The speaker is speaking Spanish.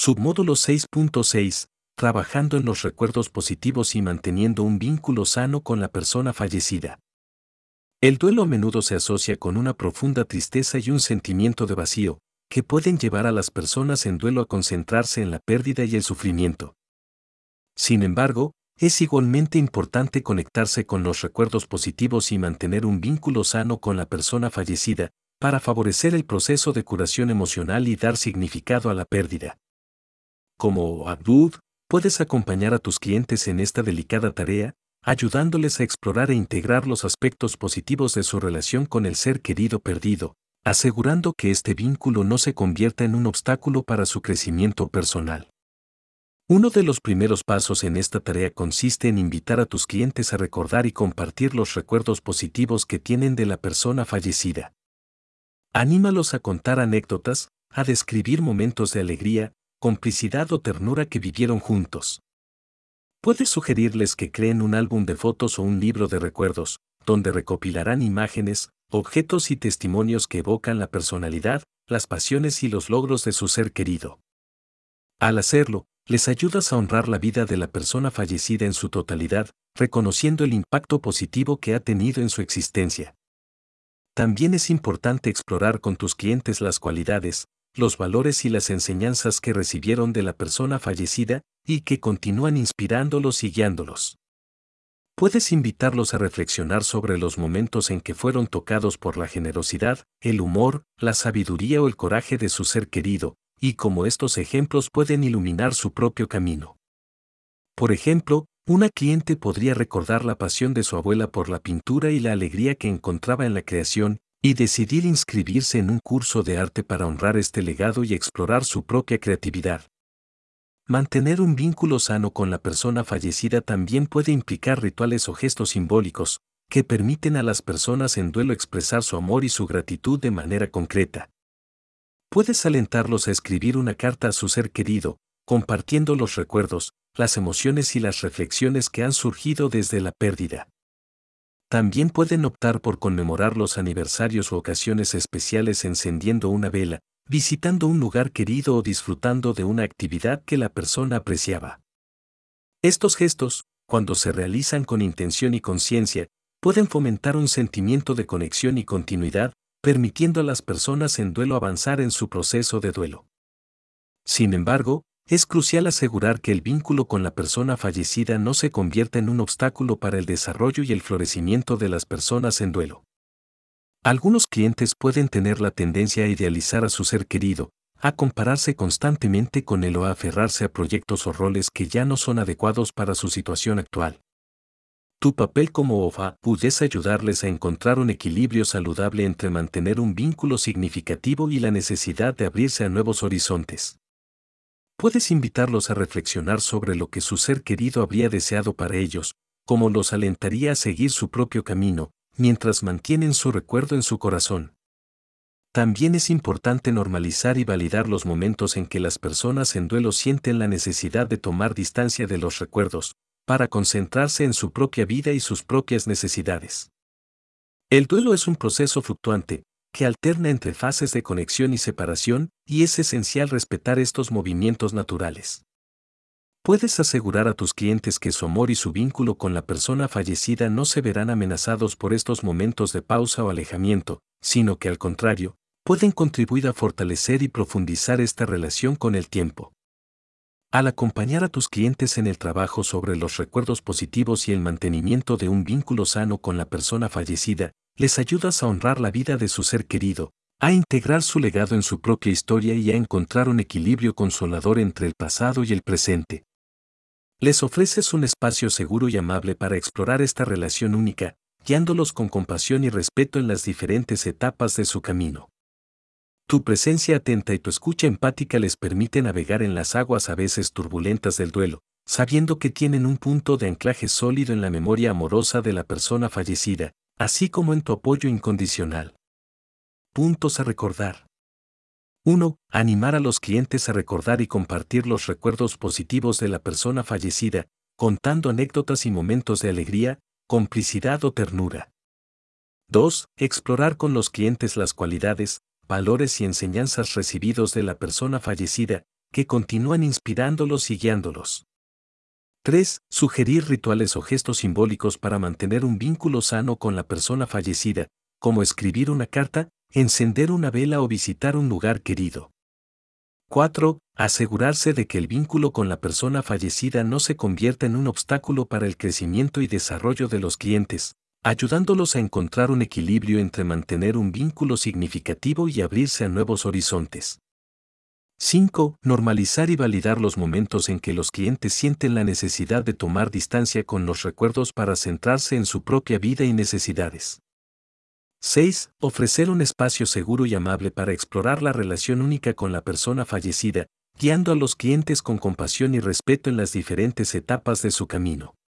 Submódulo 6.6. Trabajando en los recuerdos positivos y manteniendo un vínculo sano con la persona fallecida. El duelo a menudo se asocia con una profunda tristeza y un sentimiento de vacío, que pueden llevar a las personas en duelo a concentrarse en la pérdida y el sufrimiento. Sin embargo, es igualmente importante conectarse con los recuerdos positivos y mantener un vínculo sano con la persona fallecida, para favorecer el proceso de curación emocional y dar significado a la pérdida. Como Abdud, puedes acompañar a tus clientes en esta delicada tarea, ayudándoles a explorar e integrar los aspectos positivos de su relación con el ser querido perdido, asegurando que este vínculo no se convierta en un obstáculo para su crecimiento personal. Uno de los primeros pasos en esta tarea consiste en invitar a tus clientes a recordar y compartir los recuerdos positivos que tienen de la persona fallecida. Anímalos a contar anécdotas, a describir momentos de alegría, complicidad o ternura que vivieron juntos. Puedes sugerirles que creen un álbum de fotos o un libro de recuerdos, donde recopilarán imágenes, objetos y testimonios que evocan la personalidad, las pasiones y los logros de su ser querido. Al hacerlo, les ayudas a honrar la vida de la persona fallecida en su totalidad, reconociendo el impacto positivo que ha tenido en su existencia. También es importante explorar con tus clientes las cualidades, los valores y las enseñanzas que recibieron de la persona fallecida y que continúan inspirándolos y guiándolos. Puedes invitarlos a reflexionar sobre los momentos en que fueron tocados por la generosidad, el humor, la sabiduría o el coraje de su ser querido, y cómo estos ejemplos pueden iluminar su propio camino. Por ejemplo, una cliente podría recordar la pasión de su abuela por la pintura y la alegría que encontraba en la creación, y decidir inscribirse en un curso de arte para honrar este legado y explorar su propia creatividad. Mantener un vínculo sano con la persona fallecida también puede implicar rituales o gestos simbólicos, que permiten a las personas en duelo expresar su amor y su gratitud de manera concreta. Puedes alentarlos a escribir una carta a su ser querido, compartiendo los recuerdos, las emociones y las reflexiones que han surgido desde la pérdida. También pueden optar por conmemorar los aniversarios o ocasiones especiales encendiendo una vela, visitando un lugar querido o disfrutando de una actividad que la persona apreciaba. Estos gestos, cuando se realizan con intención y conciencia, pueden fomentar un sentimiento de conexión y continuidad, permitiendo a las personas en duelo avanzar en su proceso de duelo. Sin embargo, es crucial asegurar que el vínculo con la persona fallecida no se convierta en un obstáculo para el desarrollo y el florecimiento de las personas en duelo. Algunos clientes pueden tener la tendencia a idealizar a su ser querido, a compararse constantemente con él o a aferrarse a proyectos o roles que ya no son adecuados para su situación actual. Tu papel como OFA es ayudarles a encontrar un equilibrio saludable entre mantener un vínculo significativo y la necesidad de abrirse a nuevos horizontes. Puedes invitarlos a reflexionar sobre lo que su ser querido habría deseado para ellos, cómo los alentaría a seguir su propio camino, mientras mantienen su recuerdo en su corazón. También es importante normalizar y validar los momentos en que las personas en duelo sienten la necesidad de tomar distancia de los recuerdos, para concentrarse en su propia vida y sus propias necesidades. El duelo es un proceso fluctuante, que alterna entre fases de conexión y separación, y es esencial respetar estos movimientos naturales. Puedes asegurar a tus clientes que su amor y su vínculo con la persona fallecida no se verán amenazados por estos momentos de pausa o alejamiento, sino que al contrario, pueden contribuir a fortalecer y profundizar esta relación con el tiempo. Al acompañar a tus clientes en el trabajo sobre los recuerdos positivos y el mantenimiento de un vínculo sano con la persona fallecida, les ayudas a honrar la vida de su ser querido, a integrar su legado en su propia historia y a encontrar un equilibrio consolador entre el pasado y el presente. Les ofreces un espacio seguro y amable para explorar esta relación única, guiándolos con compasión y respeto en las diferentes etapas de su camino. Tu presencia atenta y tu escucha empática les permite navegar en las aguas a veces turbulentas del duelo, sabiendo que tienen un punto de anclaje sólido en la memoria amorosa de la persona fallecida, así como en tu apoyo incondicional. Puntos a recordar. 1. Animar a los clientes a recordar y compartir los recuerdos positivos de la persona fallecida, contando anécdotas y momentos de alegría, complicidad o ternura. 2. Explorar con los clientes las cualidades, valores y enseñanzas recibidos de la persona fallecida, que continúan inspirándolos y guiándolos. 3. Sugerir rituales o gestos simbólicos para mantener un vínculo sano con la persona fallecida, como escribir una carta, encender una vela o visitar un lugar querido. 4. Asegurarse de que el vínculo con la persona fallecida no se convierta en un obstáculo para el crecimiento y desarrollo de los clientes, ayudándolos a encontrar un equilibrio entre mantener un vínculo significativo y abrirse a nuevos horizontes. 5. Normalizar y validar los momentos en que los clientes sienten la necesidad de tomar distancia con los recuerdos para centrarse en su propia vida y necesidades. 6. Ofrecer un espacio seguro y amable para explorar la relación única con la persona fallecida, guiando a los clientes con compasión y respeto en las diferentes etapas de su camino.